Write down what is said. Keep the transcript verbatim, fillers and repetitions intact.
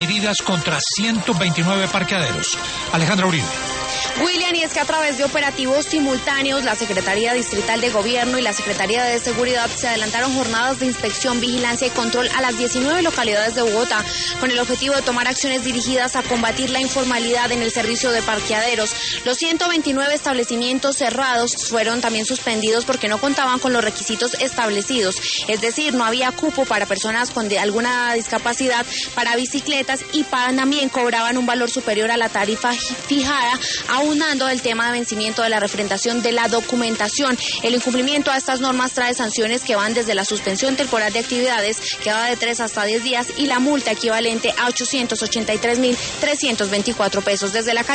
medidas contra ciento veintinueve parqueaderos. Alejandra Uribe. William, y es que a través de operativos simultáneos, la Secretaría Distrital de Gobierno y la Secretaría de Seguridad se adelantaron jornadas de inspección, vigilancia y control a las diecinueve localidades de Bogotá, con el objetivo de tomar acciones dirigidas a combatir la informalidad en el servicio de parqueaderos. Los ciento veintinueve establecimientos cerrados fueron también suspendidos porque no contaban con los requisitos establecidos, es decir, no había cupo para personas con de alguna discapacidad, para bicicletas, y también cobraban un valor superior a la tarifa fijada, aunando el tema de vencimiento de la refrendación de la documentación. El incumplimiento a estas normas trae sanciones que van desde la suspensión temporal de actividades, que va de tres hasta diez días, y la multa equivalente a ochocientos ochenta y tres mil trescientos veinticuatro pesos. Desde la calle